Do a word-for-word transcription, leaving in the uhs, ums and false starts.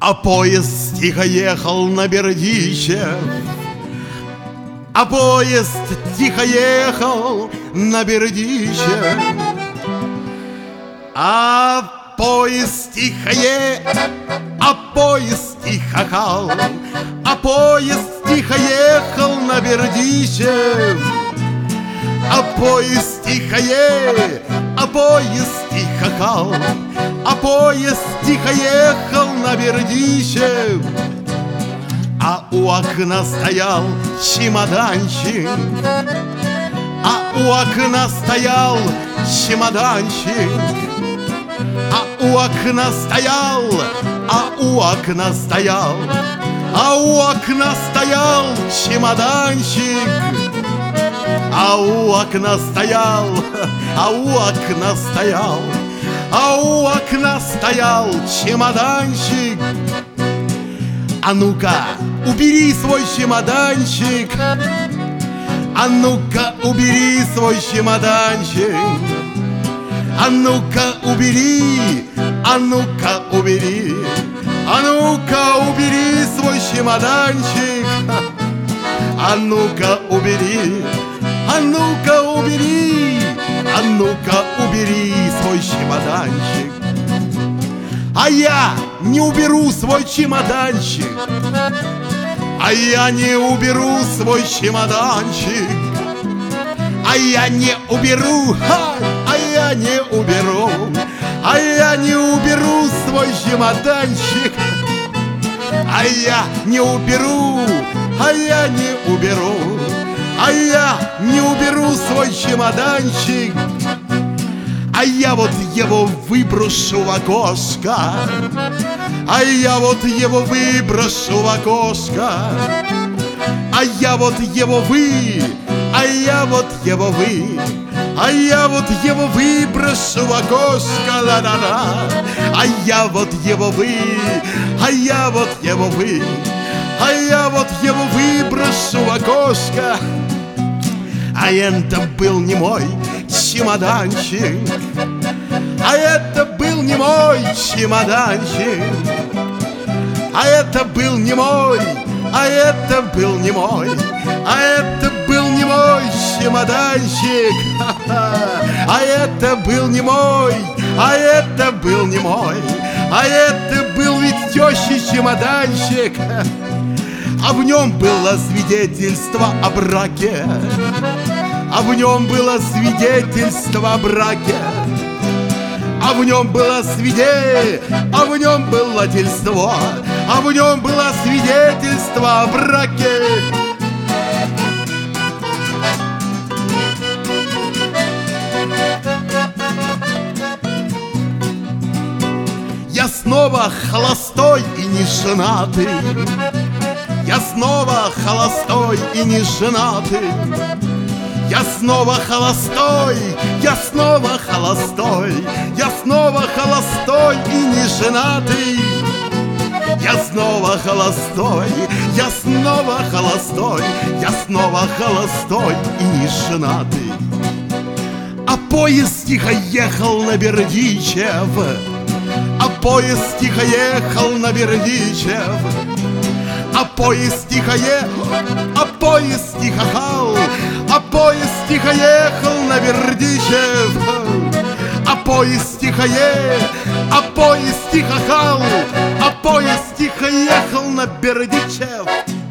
А поезд тихо ехал на Бердичев, А поезд тихо ехал на Бердичев, А поезд тихо е, а поезд тихо хал, А поезд тихо ехал на Бердичев, А поезд тихо е, а поезд тихо хал, А поезд тихо ехал на Бердичев. А у окна стоял чемоданчик, А у окна стоял чемоданчик, А у окна стоял, а у окна стоял, А у окна стоял чемоданчик, А у окна стоял, а у окна стоял, А у окна стоял чемоданчик. А ну-ка, убери свой чемоданчик, А ну-ка, убери свой чемоданчик, А ну-ка, убери, а ну-ка, убери, А ну-ка, убери свой чемоданчик, А ну-ка, убери, а ну-ка, убери, А ну-ка, убери свой чемоданчик. А я не уберу свой чемоданчик, А я не уберу свой чемоданчик, А я не уберу, ха, а я не уберу, А я не уберу свой чемоданчик, А я не уберу, а я не уберу, А я не уберу свой чемоданчик. А я вот его выброшу в окошко, А я вот его выброшу в окошко, А я вот его вы, а я вот его вы, А я вот его выброшу в окошко, ла-ла-ла. А я вот его вы, а я вот его вы, А я вот его выброшу в окошко. А это был не мой чемоданчик, А это был не мой чемоданчик, А это был не мой, а это был не мой, А это был не мой чемоданчик, А это был не мой, а это был не мой, А это был ведь тещи чемоданчик. А в нем было свидетельство о браке, А в нем было свидетельство о браке, А в нем было свиде, а в нем было тельство, А в нем было свидетельство о браке. Я снова холостой и не женатый, Я снова холостой и не женатый, Я снова холостой, я снова холостой, Я снова холостой и не женатый. Я снова холостой, я снова холостой, Я снова холостой и не женатый. А поезд тихо ехал на Бердичев, А поезд тихо ехал на Бердичев, А поезд тихо ехал, а поезд тихо хал, А поезд тихо ехал на Бердичев, А поезд тихо е, а поезд тихо хал, А поезд тихо ехал на Бердичев.